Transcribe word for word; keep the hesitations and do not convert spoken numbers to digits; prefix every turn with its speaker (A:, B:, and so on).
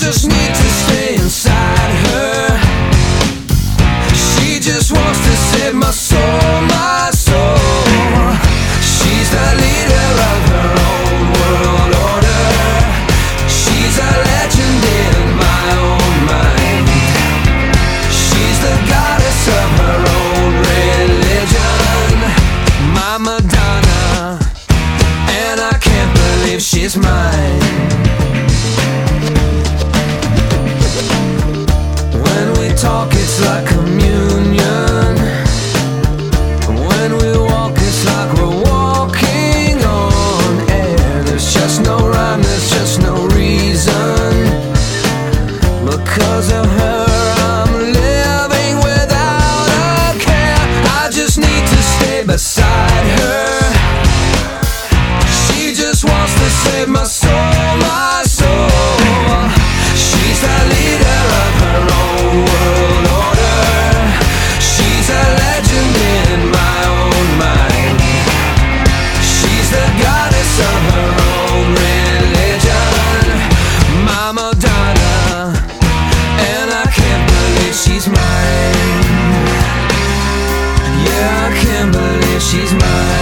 A: just need to stay inside her. She just wants to save my soul, my soul. She's the leader of her own world order. She's a legend in my own mind. She's the goddess of her own religion, my Madonna, and I can't believe she's mine. When we talk it's like communion. When we walk it's like we're walking on air. There's just no rhyme, there's just no reason. Because of her I'm living without a care. I just need to stay beside her. She just wants to save my soul, my soul. She's the leader of her own world order. She's a legend in my own mind. She's the goddess of her own religion, my Madonna, and I can't believe she's mine. Yeah, I can't believe she's mine.